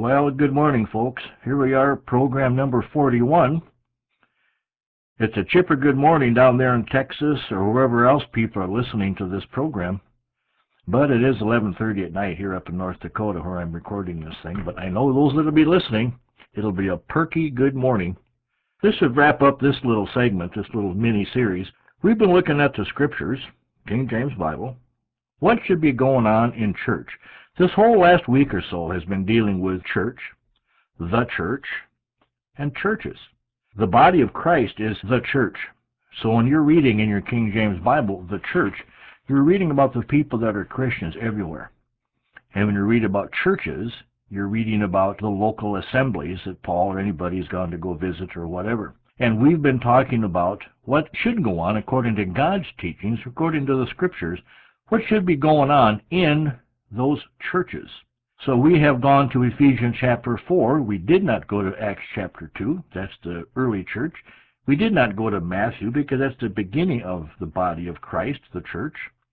Well, good morning, folks. Here we are, program number 41. It's a chipper good morning down there in Texas or wherever else people are listening to this program. But it is 11:30 at night here up in North Dakota where I'm recording this thing. But I know those that will be listening, it'll be a perky good morning. This should wrap up this little segment, this little mini-series. We've been looking at the Scriptures, King James Bible. What should be going on in church? This whole last week or so has been dealing with church, and churches. The body of Christ is the church. So when you're reading in your King James Bible, the church, you're reading about the people that are Christians everywhere. And when you read about churches, you're reading about the local assemblies that Paul or anybody's gone to go visit or whatever. And we've been talking about what should go on according to God's teachings, according to the Scriptures, what should be going on in those churches. So we have gone to Ephesians chapter 4. We did not go to Acts chapter 2. That's the early church. We did not go to Matthew because that's the beginning of the body of Christ, the church.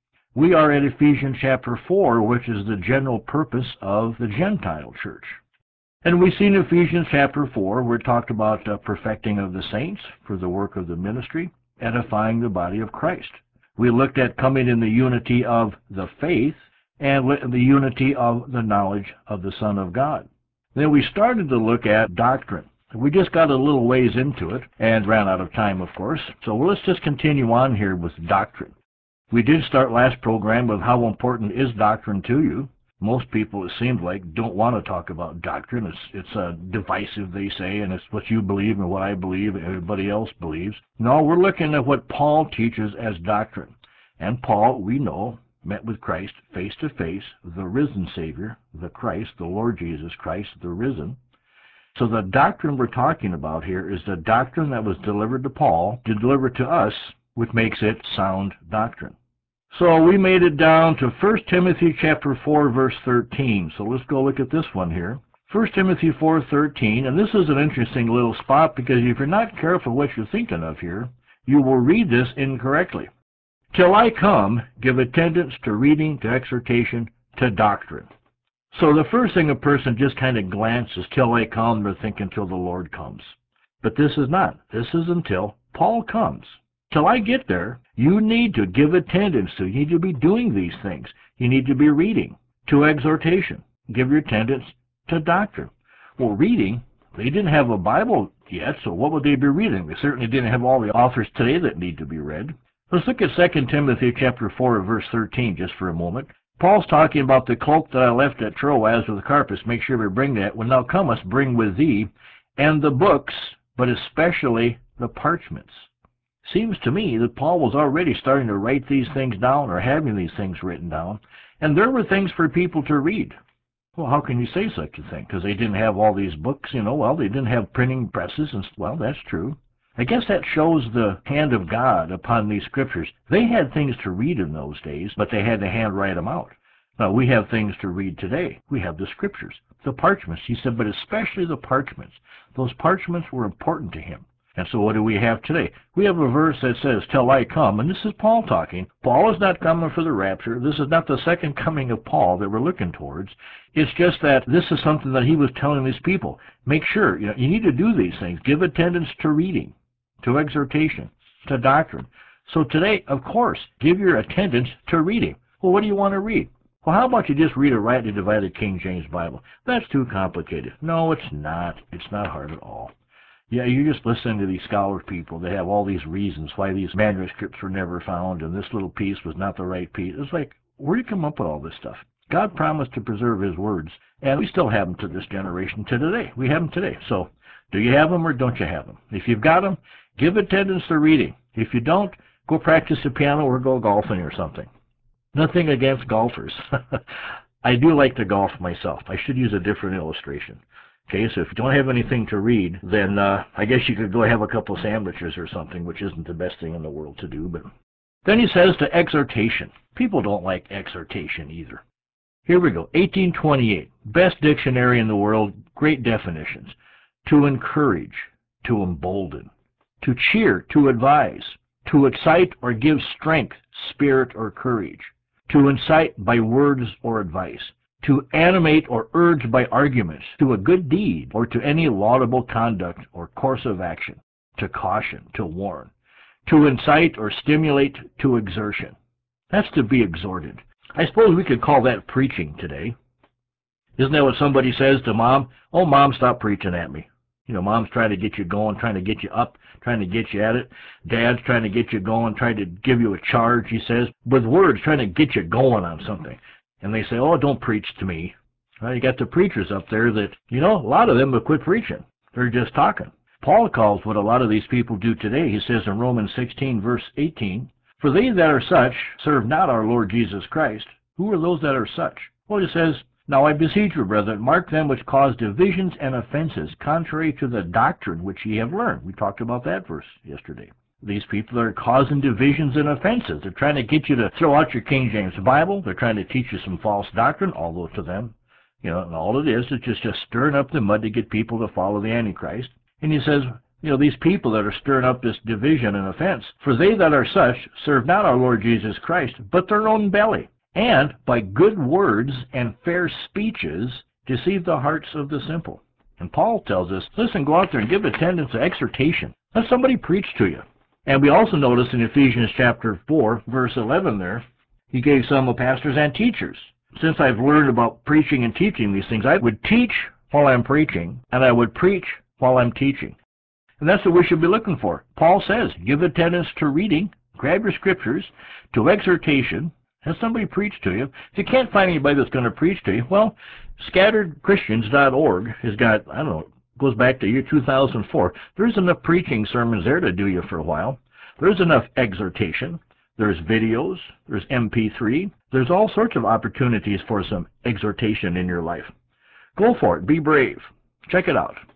We are at Ephesians chapter 4, which is the general purpose of the Gentile church. And we see in Ephesians chapter 4, where it talked about perfecting of the saints for the work of the ministry, edifying the body of Christ. We looked at coming in the unity of the faith and the unity of the knowledge of the Son of God. Then we started to look at doctrine. We just got a little ways into it and ran out of time, of course. So let's just continue on here with doctrine. We did start last program with how important is doctrine to you. Most people, it seems like, don't want to talk about doctrine. It's divisive, they say, and it's what you believe and what I believe and everybody else believes. No, we're looking at what Paul teaches as doctrine. And Paul, we know, met with Christ face to face, the risen Savior, the Christ, the Lord Jesus Christ, the risen. So the doctrine we're talking about here is the doctrine that was delivered to Paul, delivered to us, which makes it sound doctrine. So we made it down to 1 Timothy chapter 4, verse 13. So let's go look at this one here. 1 Timothy 4:13, and this is an interesting little spot because if you're not careful what you're thinking of here, you will read this incorrectly. Till I come, give attendance to reading, to exhortation, to doctrine. So the first thing a person just kind of glances, till I come, they're thinking till the Lord comes. But this is not. This is until Paul comes. Till I get there, you need to give attendance to. You need to be doing these things. You need to be reading, to exhortation. Give your attendance to doctrine. Well, reading, they didn't have a Bible yet, so what would they be reading? They certainly didn't have all the authors today that need to be read. Let's look at 2 Timothy chapter 4, verse 13 just for a moment. Paul's talking about the cloak that I left at Troas with the Carpus. Make sure we bring that. When thou comest, bring with thee, and the books, but especially the parchments. Seems to me that Paul was already starting to write these things down or having these things written down, and there were things for people to read. Well, how can you say such a thing? Because they didn't have all these books, well, they didn't have printing presses, and well, that's true. I guess that shows the hand of God upon these scriptures. They had things to read in those days, but they had to handwrite them out. Now, we have things to read today. We have the scriptures, the parchments. He said, but especially the parchments. Those parchments were important to him. And so what do we have today? We have a verse that says, till I come, and this is Paul talking. Paul is not coming for the rapture. This is not the second coming of Paul that we're looking towards. It's just that this is something that he was telling these people. Make sure, you need to do these things. Give attendance to reading, to exhortation, to doctrine. So today, of course, give your attendance to reading. Well, what do you want to read? Well, how about you just read a rightly divided King James Bible? That's too complicated. No, it's not. It's not hard at all. Yeah, you just listen to these scholar people. They have all these reasons why these manuscripts were never found and this little piece was not the right piece. It's like, where do you come up with all this stuff? God promised to preserve his words, and we still have them to this generation to today. We have them today. So do you have them or don't you have them? If you've got them, give attendance to reading. If you don't, go practice the piano or go golfing or something. Nothing against golfers. I do like to golf myself. I should use a different illustration. Okay, so if you don't have anything to read, then I guess you could go have a couple sandwiches or something, which isn't the best thing in the world to do. But then he says to exhortation. People don't like exhortation either. Here we go, 1828, best dictionary in the world, great definitions. To encourage, to embolden, to cheer, to advise, to excite or give strength, spirit, or courage, to incite by words or advice, to animate or urge by arguments to a good deed or to any laudable conduct or course of action, to caution, to warn, to incite or stimulate to exertion. That's to be exhorted. I suppose we could call that preaching today. Isn't that what somebody says to mom? Oh, mom, stop preaching at me. You know, mom's trying to get you going, trying to get you up, trying to get you at it. Dad's trying to get you going, trying to give you a charge, he says, with words, trying to get you going on something. And they say, oh, don't preach to me. Well, you got the preachers up there that, you know, a lot of them have quit preaching. They're just talking. Paul calls what a lot of these people do today. He says in Romans 16, verse 18, for they that are such serve not our Lord Jesus Christ. Who are those that are such? Well, he says, now I beseech you, brethren, mark them which cause divisions and offenses, contrary to the doctrine which ye have learned. We talked about that verse yesterday. These people are causing divisions and offenses. They're trying to get you to throw out your King James Bible. They're trying to teach you some false doctrine, although to them, you know, and all it is just stirring up the mud to get people to follow the Antichrist. And he says, you know, these people that are stirring up this division and offense, for they that are such serve not our Lord Jesus Christ, but their own belly, and by good words and fair speeches deceive the hearts of the simple. And Paul tells us, listen, go out there and give attendance to exhortation. Let somebody preach to you. And we also notice in Ephesians chapter 4, verse 11 there, he gave some of pastors and teachers. Since I've learned about preaching and teaching these things, I would teach while I'm preaching, and I would preach while I'm teaching. And that's what we should be looking for. Paul says, give attendance to reading, grab your scriptures, to exhortation, have somebody preach to you. If you can't find anybody that's going to preach to you, well, scatteredchristians.org has got, I don't know, goes back to year 2004. There's enough preaching sermons there to do you for a while. There's enough exhortation. There's videos. There's MP3. There's all sorts of opportunities for some exhortation in your life. Go for it. Be brave. Check it out.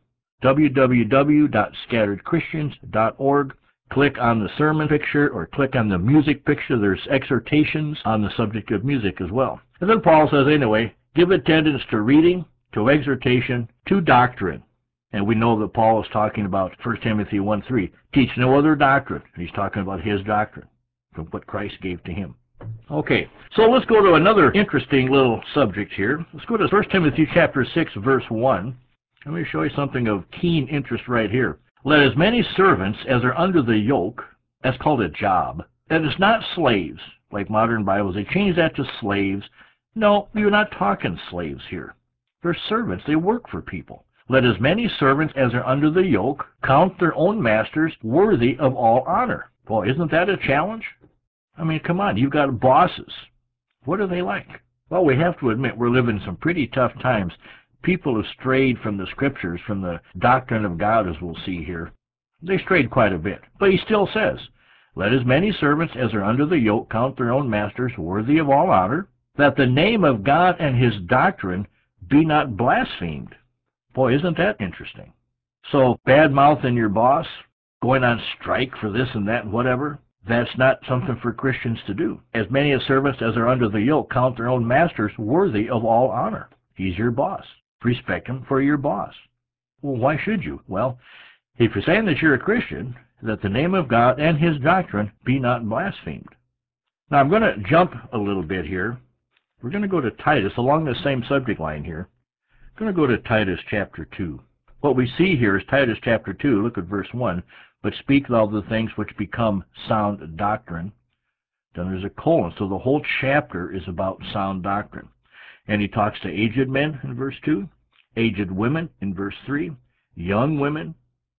www.scatteredchristians.org. Click on the sermon picture or click on the music picture. There's exhortations on the subject of music as well. And then Paul says, anyway, give attendance to reading, to exhortation, to doctrine. And we know that Paul is talking about 1 Timothy 1:3. Teach no other doctrine. He's talking about his doctrine from what Christ gave to him. Okay, so let's go to another interesting little subject here. Let's go to 1 Timothy chapter 6, verse 1. Let me show you something of keen interest right here. Let as many servants as are under the yoke, that's called a job, that is not slaves, like modern Bibles. They change that to slaves. No, you're not talking slaves here. They're servants. They work for people. Let as many servants as are under the yoke count their own masters worthy of all honor. Boy, isn't that a challenge? I mean, come on, you've got bosses. What are they like? Well, we have to admit we're living some pretty tough times. People have strayed from the scriptures, from the doctrine of God, as we'll see here. They strayed quite a bit. But he still says, let as many servants as are under the yoke count their own masters worthy of all honor, that the name of God and his doctrine be not blasphemed. Boy, isn't that interesting? So, bad-mouthing your boss, going on strike for this and that and whatever, that's not something for Christians to do. As many as servants as are under the yoke count their own masters worthy of all honor. He's your boss. Respect him for your boss. Well, why should you? Well, if you're saying that you're a Christian, that the name of God and his doctrine be not blasphemed. Now, I'm going to jump a little bit here. We're going to go to Titus, along the same subject line here. I'm going to go to Titus chapter 2. What we see here is Titus chapter 2, look at verse 1. But speak thou the things which become sound doctrine. Then there's a colon, so the whole chapter is about sound doctrine. And he talks to aged men in verse 2, aged women in verse 3, young women,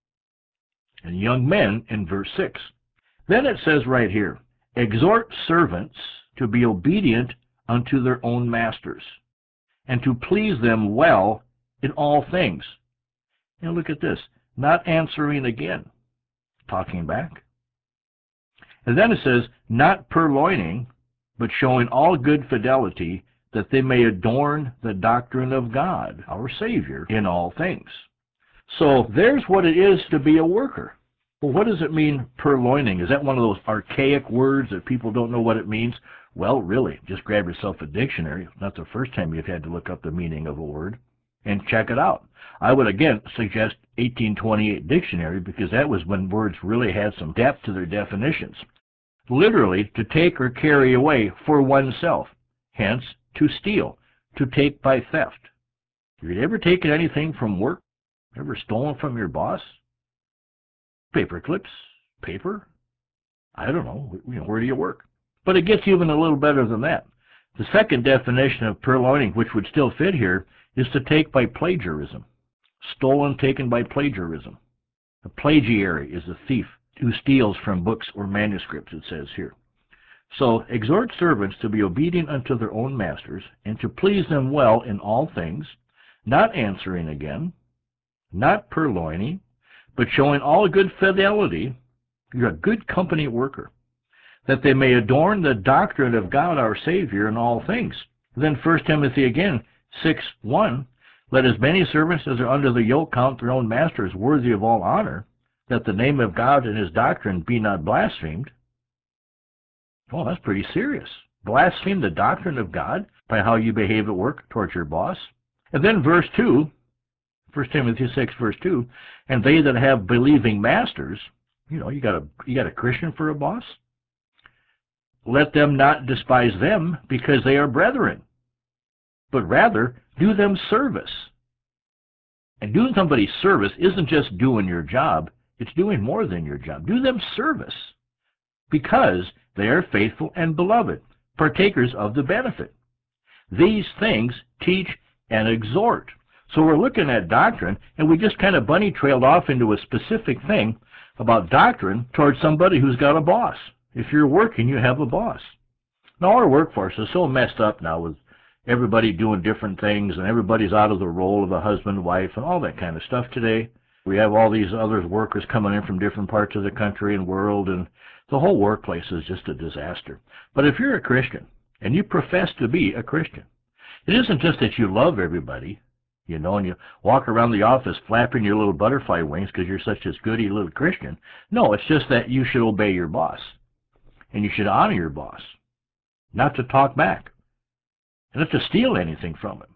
and young men in verse 6. Then it says right here, exhort servants to be obedient unto their own masters, and to please them well in all things. And look at this, not answering again, talking back. And then it says, not purloining, but showing all good fidelity, that they may adorn the doctrine of God, our Savior, in all things. So there's what it is to be a worker. Well, what does it mean, purloining? Is that one of those archaic words that people don't know what it means? Well, really, just grab yourself a dictionary. It's not the first time you've had to look up the meaning of a word, and check it out. I would, again, suggest 1828 dictionary, because that was when words really had some depth to their definitions. Literally, to take or carry away for oneself. Hence, to steal, to take by theft. Have you ever taken anything from work? Ever stolen from your boss? Paper clips? Paper? I don't know. Where do you work? But it gets even a little better than that. The second definition of purloining, which would still fit here, is to take by plagiarism. Stolen, taken by plagiarism. A plagiary is a thief who steals from books or manuscripts, it says here. So, exhort servants to be obedient unto their own masters, and to please them well in all things, not answering again, not purloining, but showing all good fidelity. You're a good company worker, that they may adorn the doctrine of God our Savior in all things. Then 1 Timothy again, 6:1, let as many servants as are under the yoke count their own masters worthy of all honor, that the name of God and his doctrine be not blasphemed. Oh, that's pretty serious. Blaspheme the doctrine of God by how you behave at work towards your boss. And then verse 2, 1 Timothy 6, verse 2, and they that have believing masters, you got a Christian for a boss? Let them not despise them, because they are brethren, but rather do them service. And doing somebody service isn't just doing your job, it's doing more than your job. Do them service, because they are faithful and beloved, partakers of the benefit. These things teach and exhort. So we're looking at doctrine, and we just kind of bunny trailed off into a specific thing about doctrine towards somebody who's got a boss. If you're working, you have a boss. Now, our workforce is so messed up now with everybody doing different things, and everybody's out of the role of a husband, wife, and all that kind of stuff today. We have all these other workers coming in from different parts of the country and world, and the whole workplace is just a disaster. But if you're a Christian, and you profess to be a Christian, it isn't just that you love everybody, and you walk around the office flapping your little butterfly wings because you're such a goody little Christian. No, it's just that you should obey your boss, and you should honor your boss, not to talk back, and not to steal anything from him.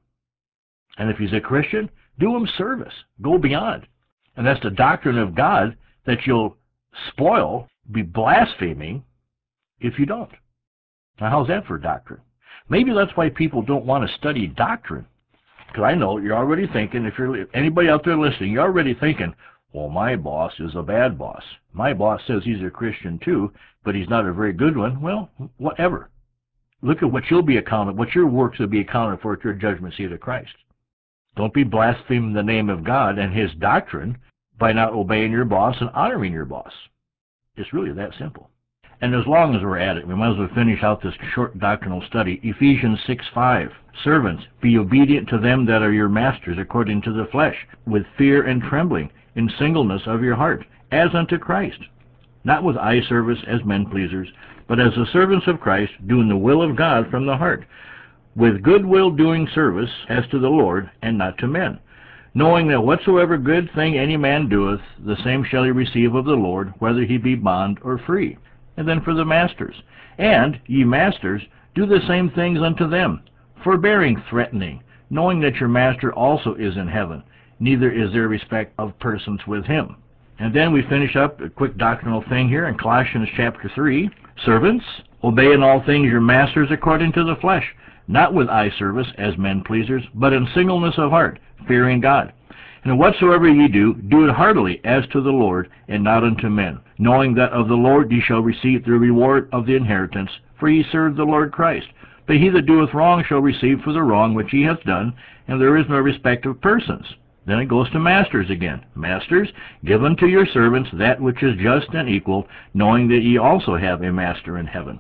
And if he's a Christian, do him service. Go beyond. And that's the doctrine of God that you'll spoil, be blaspheming, if you don't. Now, how's that for doctrine? Maybe that's why people don't want to study doctrine. Because I know you're already thinking, if you're anybody out there listening, you're already thinking, well, my boss is a bad boss. My boss says he's a Christian too, but he's not a very good one. Well, whatever. Look at what you'll be accounted, what your works will be accounted for at your judgment seat of Christ. Don't be blaspheming the name of God and his doctrine by not obeying your boss and honoring your boss. It's really that simple. And as long as we're at it, we might as well finish out this short doctrinal study. Ephesians 6:5. Servants, be obedient to them that are your masters according to the flesh, with fear and trembling, in singleness of your heart, as unto Christ, not with eye service as men pleasers, but as the servants of Christ, doing the will of God from the heart, with good will doing service as to the Lord, and not to men, knowing that whatsoever good thing any man doeth, the same shall he receive of the Lord, whether he be bond or free. And then for the masters. And, ye masters, do the same things unto them, forbearing threatening, knowing that your master also is in heaven, neither is there respect of persons with him. And then we finish up a quick doctrinal thing here in Colossians chapter 3. Servants, obey in all things your masters according to the flesh, not with eye service as men pleasers, but in singleness of heart, fearing God. And whatsoever ye do, do it heartily as to the Lord, and not unto men, knowing that of the Lord ye shall receive the reward of the inheritance, for ye serve the Lord Christ. But he that doeth wrong shall receive for the wrong which he hath done, and there is no respect of persons. Then it goes to masters again. Masters, give unto your servants that which is just and equal, knowing that ye also have a master in heaven.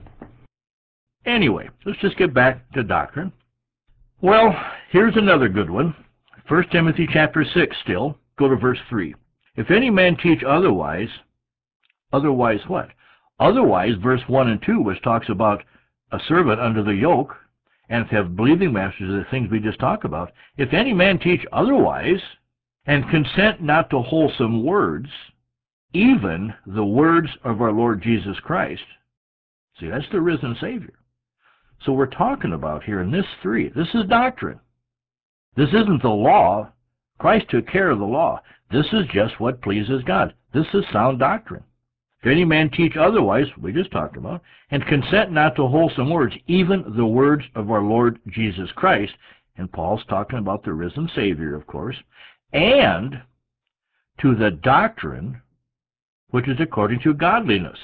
Anyway, let's just get back to doctrine. Well, here's another good one. 1 Timothy chapter 6 still. Go to verse 3. If any man teach otherwise what? Otherwise, verse 1 and 2, which talks about a servant under the yoke, and to have believing masters, the things we just talked about. If any man teach otherwise, and consent not to wholesome words, even the words of our Lord Jesus Christ. See, that's the risen Savior. So we're talking about here in this 3. This is doctrine. This isn't the law. Christ took care of the law. This is just what pleases God. This is sound doctrine. If any man teach otherwise, we just talked about, and consent not to wholesome words, even the words of our Lord Jesus Christ, and Paul's talking about the risen Savior, of course, and to the doctrine which is according to godliness.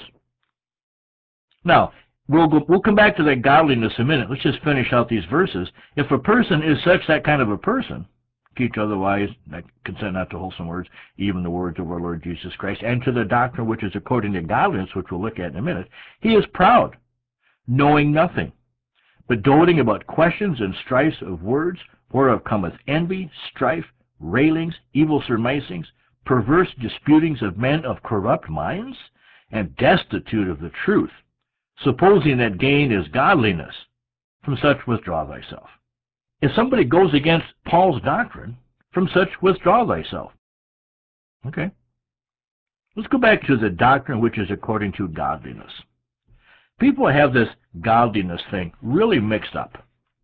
Now, we'll come back to that godliness in a minute. Let's just finish out these verses. If a person is such that kind of a person, teach otherwise, consent not to wholesome words, even the words of our Lord Jesus Christ, and to the doctrine which is according to godliness, which we'll look at in a minute, he is proud, knowing nothing, but doting about questions and strifes of words, whereof cometh envy, strife, railings, evil surmisings, perverse disputings of men of corrupt minds, and destitute of the truth, supposing that gain is godliness. From such withdraw thyself. If somebody goes against Paul's doctrine, from such withdraw thyself. Okay. Let's go back to the doctrine which is according to godliness. People have this godliness thing really mixed up.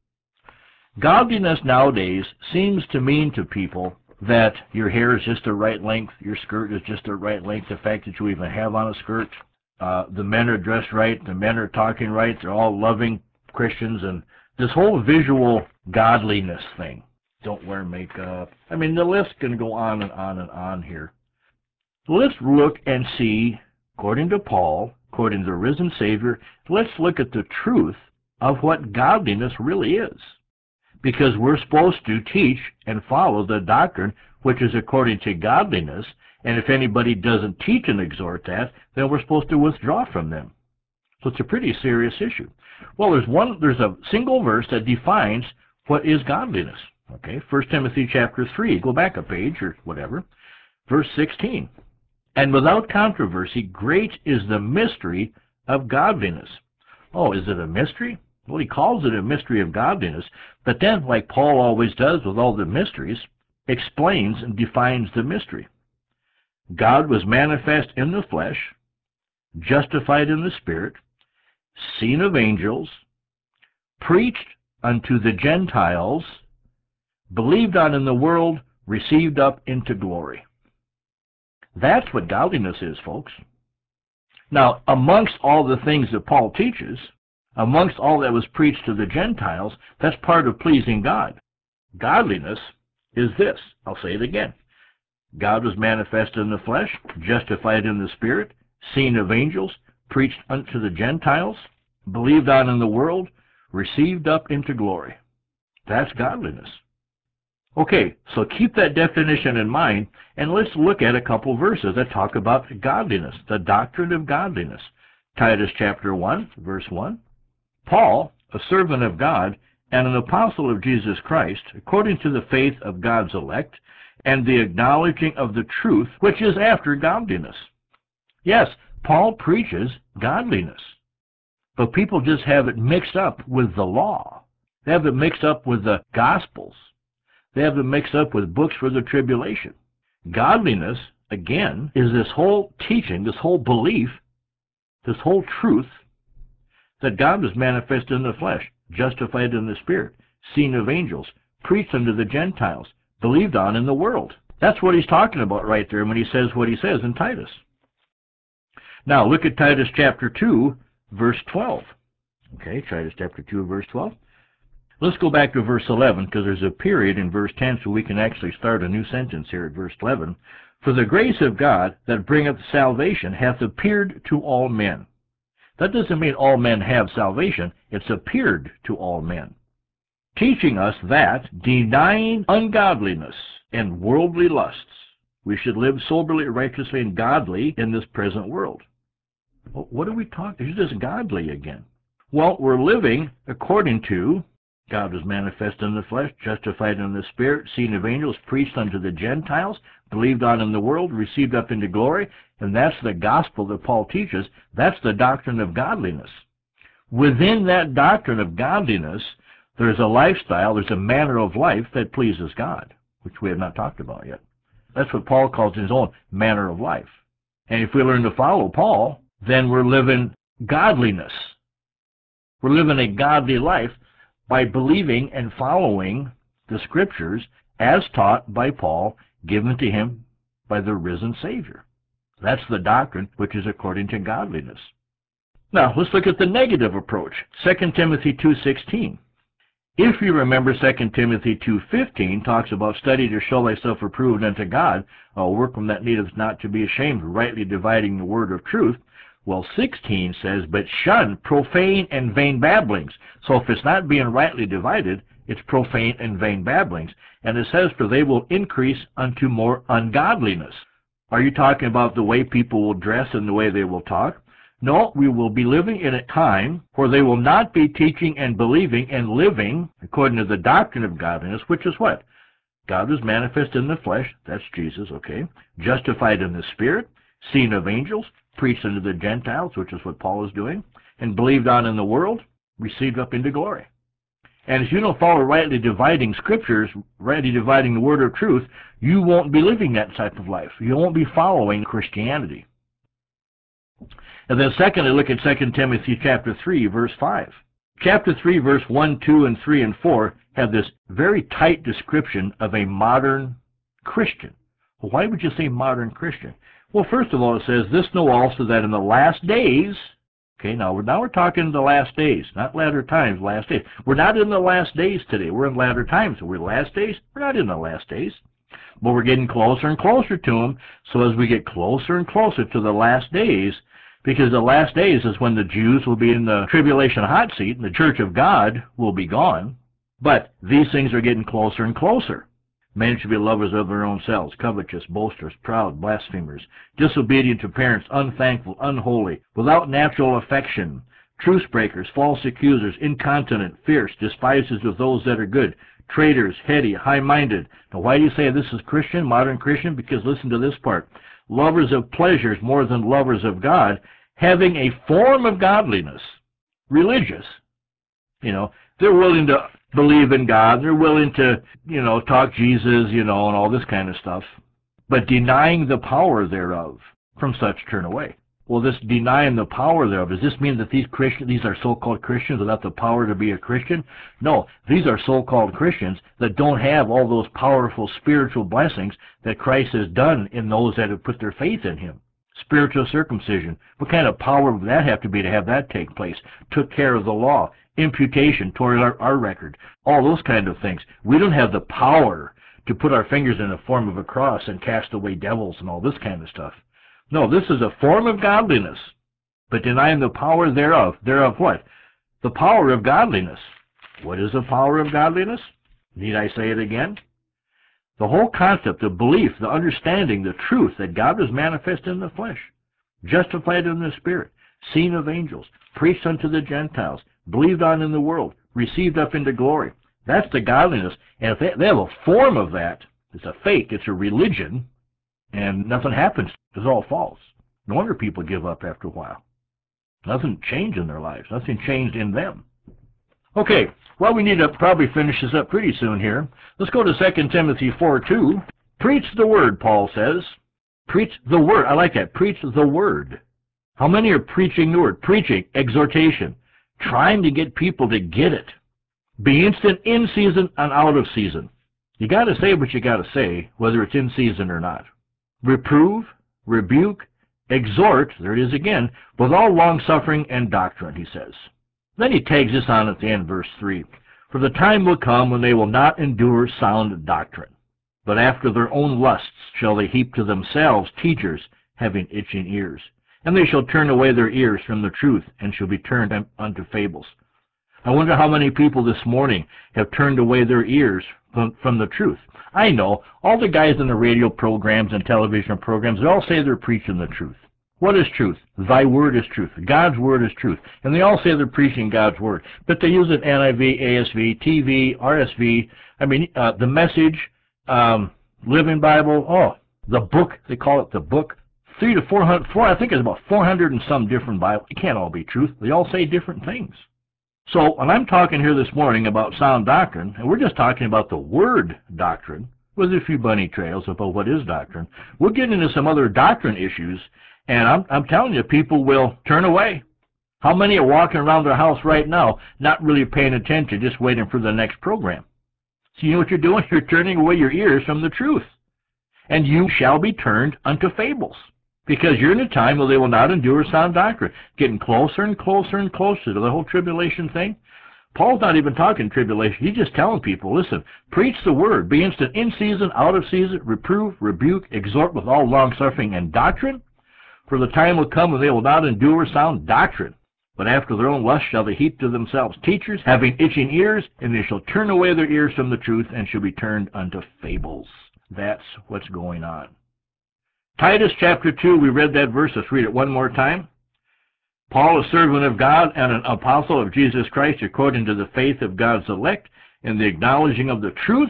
Godliness nowadays seems to mean to people that your hair is just the right length, your skirt is just the right length, the fact that you even have on a skirt, the men are dressed right, the men are talking right, they're all loving Christians, and this whole visual godliness thing. Don't wear makeup. I mean, the list can go on and on and on here. Let's look and see, according to Paul, according to the risen Savior, let's look at the truth of what godliness really is. Because we're supposed to teach and follow the doctrine which is according to godliness, and if anybody doesn't teach and exhort that, then we're supposed to withdraw from them. So it's a pretty serious issue. Well, there's a single verse that defines what is godliness. Okay, 1 Timothy chapter 3, go back a page or whatever, verse 16. And without controversy, great is the mystery of godliness. Oh, is it a mystery? Well, he calls it a mystery of godliness, but then, like Paul always does with all the mysteries, explains and defines the mystery. God was manifest in the flesh, justified in the Spirit, seen of angels, preached unto the Gentiles, believed on in the world, received up into glory. That's what godliness is, folks. Now, amongst all the things that Paul teaches, amongst all that was preached to the Gentiles, that's part of pleasing God. Godliness is this. I'll say it again. God was manifest in the flesh, justified in the Spirit, seen of angels, preached unto the Gentiles, believed on in the world, received up into glory. That's godliness. Okay, so keep that definition in mind, and let's look at a couple verses that talk about godliness, the doctrine of godliness. Titus chapter 1, verse 1. Paul, a servant of God and an apostle of Jesus Christ, according to the faith of God's elect, and the acknowledging of the truth which is after godliness. Yes, Paul preaches godliness, but people just have it mixed up with the law. They have it mixed up with the Gospels. They have it mixed up with books for the tribulation. Godliness, again, is this whole teaching, this whole belief, this whole truth that God was manifest in the flesh, justified in the Spirit, seen of angels, preached unto the Gentiles, believed on in the world. That's what he's talking about right there when he says what he says in Titus. Now, look at Titus chapter 2, verse 12. Okay, Titus chapter 2, verse 12. Let's go back to verse 11, because there's a period in verse 10, so we can actually start a new sentence here at verse 11. For the grace of God that bringeth salvation hath appeared to all men. That doesn't mean all men have salvation. It's appeared to all men, teaching us that, denying ungodliness and worldly lusts, we should live soberly, righteously, and godly in this present world. Well, what are we talking? It's just godly again. Well, we're living according to God was manifest in the flesh, justified in the Spirit, seen of angels, preached unto the Gentiles, believed on in the world, received up into glory, and that's the gospel that Paul teaches. That's the doctrine of godliness. Within that doctrine of godliness, there's a lifestyle, there's a manner of life that pleases God, which we have not talked about yet. That's what Paul calls his own manner of life. And if we learn to follow Paul, then we're living godliness. We're living a godly life by believing and following the Scriptures as taught by Paul, given to him by the risen Savior. That's the doctrine which is according to godliness. Now, let's look at the negative approach. 2 Timothy 2:16. If you remember 2 Timothy 2:15 talks about study to show thyself approved unto God, a workman that needeth not to be ashamed, rightly dividing the word of truth. Well, 16 says, but shun profane and vain babblings. So if it's not being rightly divided, it's profane and vain babblings. And it says, for they will increase unto more ungodliness. Are you talking about the way people will dress and the way they will talk? No, we will be living in a time where they will not be teaching and believing and living according to the doctrine of godliness, which is what? God was manifest in the flesh, that's Jesus, okay, justified in the Spirit, seen of angels, preached unto the Gentiles, which is what Paul is doing, and believed on in the world, received up into glory. And if you don't follow rightly dividing scriptures, rightly dividing the word of truth, you won't be living that type of life. You won't be following Christianity. And then secondly, look at 2 Timothy chapter 3, verse 5. Chapter 3, verse 1, 2, and 3, and 4 have this very tight description of a modern Christian. Well, why would you say modern Christian? Well, first of all, it says, this know also that in the last days, okay, now we're talking the last days, not latter times, last days. We're not in the last days today. We're in latter times. Are we last days? We're not in the last days. But we're getting closer and closer to them. So as we get closer and closer to the last days, because the last days is when the Jews will be in the tribulation hot seat and the church of God will be gone. But these things are getting closer and closer. Men should be lovers of their own selves, covetous, boasters, proud, blasphemers, disobedient to parents, unthankful, unholy, without natural affection, truce breakers, false accusers, incontinent, fierce, despisers of those that are good, traitors, heady, high-minded. Now why do you say this is Christian, modern Christian? Because listen to this part. Lovers of pleasures more than lovers of God, having a form of godliness, religious. You know, they're willing to believe in God, they're willing to, talk Jesus, and all this kind of stuff, but denying the power thereof, from such turn away. Well, this denying the power thereof, does this mean that these are so-called Christians without the power to be a Christian? No, these are so-called Christians that don't have all those powerful spiritual blessings that Christ has done in those that have put their faith in him. Spiritual circumcision, what kind of power would that have to be to have that take place? Took care of the law. Imputation toward our record. All those kind of things. We don't have the power to put our fingers in the form of a cross and cast away devils and all this kind of stuff. No, this is a form of godliness, but denying the power thereof. Thereof what? The power of godliness. What is the power of godliness? Need I say it again? The whole concept of belief, the understanding, the truth that God was manifest in the flesh, justified in the Spirit, seen of angels, preached unto the Gentiles, believed on in the world, received up into glory. That's the godliness. And if they have a form of that, it's a fake, it's a religion, and nothing happens. It's all false. No wonder people give up after a while. Nothing changed in their lives. Nothing changed in them. Okay, well, we need to probably finish this up pretty soon here. Let's go to 2 Timothy 4:2. Preach the word, Paul says. Preach the word. I like that. Preach the word. How many are preaching the word? Preaching, exhortation, trying to get people to get it. Be instant in season and out of season. You got to say what you got to say, whether it's in season or not. Reprove, rebuke, exhort, there it is again, with all long-suffering and doctrine, he says. Then he tags this on at the end, verse 3. For the time will come when they will not endure sound doctrine, but after their own lusts shall they heap to themselves teachers having itching ears. And they shall turn away their ears from the truth, and shall be turned unto fables. I wonder how many people this morning have turned away their ears from the truth. I know, all the guys in the radio programs and television programs, they all say they're preaching the truth. What is truth? Thy word is truth. God's word is truth. And they all say they're preaching God's word. But they use it NIV, ASV, TV, RSV, the Message, Living Bible, the book, they call it the book. 300 to 400, I think it's about 400 and some different Bibles. It can't all be truth. They all say different things. So when I'm talking here this morning about sound doctrine, and we're just talking about the word doctrine, with a few bunny trails about what is doctrine, we'll get into some other doctrine issues, and I'm telling you, people will turn away. How many are walking around their house right now, not really paying attention, just waiting for the next program? So you know what you're doing? You're turning away your ears from the truth. And you shall be turned unto fables. Because you're in a time where they will not endure sound doctrine. Getting closer and closer and closer to the whole tribulation thing. Paul's not even talking tribulation. He's just telling people, listen, preach the word. Be instant in season, out of season, reprove, rebuke, exhort with all longsuffering and doctrine. For the time will come when they will not endure sound doctrine, but after their own lust shall they heap to themselves teachers, having itching ears, and they shall turn away their ears from the truth, and shall be turned unto fables. That's what's going on. Titus chapter 2, we read that verse. Let's read it one more time. Paul, a servant of God and an apostle of Jesus Christ, according to the faith of God's elect, and the acknowledging of the truth,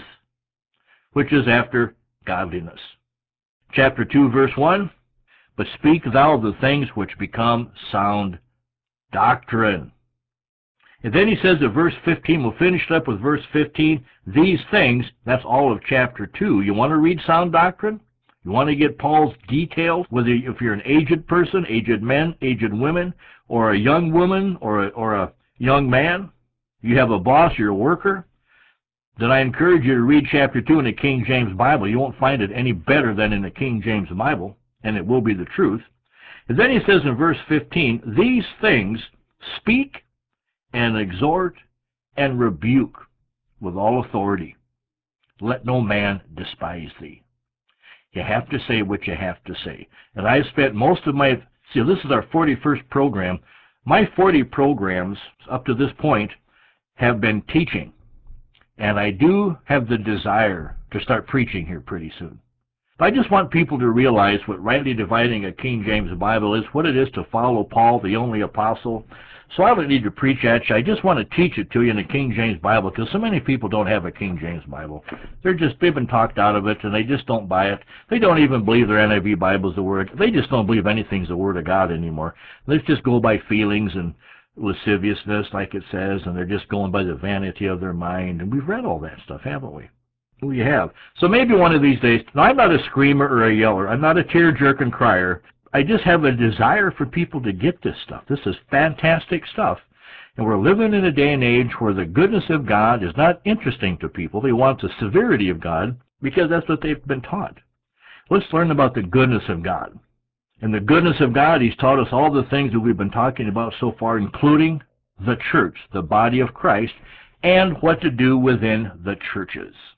which is after godliness. Chapter 2, verse 1, but speak thou the things which become sound doctrine. And then he says in verse 15, we'll finish it up with verse 15, these things, that's all of chapter 2. You want to read sound doctrine? You want to get Paul's details, whether if you're an aged person, aged men, aged women, or a young woman, or a young man, you have a boss, you're a worker, then I encourage you to read chapter 2 in the King James Bible. You won't find it any better than in the King James Bible, and it will be the truth. And then he says in verse 15, these things speak and exhort and rebuke with all authority. Let no man despise thee. You have to say what you have to say. And I've spent most of my, this is our 41st program. My 40 programs up to this point have been teaching. And I do have the desire to start preaching here pretty soon. I just want people to realize what rightly dividing a King James Bible is, what it is to follow Paul, the only apostle. So I don't need to preach at you. I just want to teach it to you in the King James Bible, because so many people don't have a King James Bible. They've been talked out of it, and they just don't buy it. They don't even believe their NIV Bible is the Word. They just don't believe anything's the Word of God anymore. They just go by feelings and lasciviousness, like it says, and they're just going by the vanity of their mind. And we've read all that stuff, haven't we? We have. So maybe one of these days, now I'm not a screamer or a yeller. I'm not a tear-jerking crier. I just have a desire for people to get this stuff. This is fantastic stuff. And we're living in a day and age where the goodness of God is not interesting to people. They want the severity of God because that's what they've been taught. Let's learn about the goodness of God. And the goodness of God, He's taught us all the things that we've been talking about so far, including the church, the body of Christ, and what to do within the churches.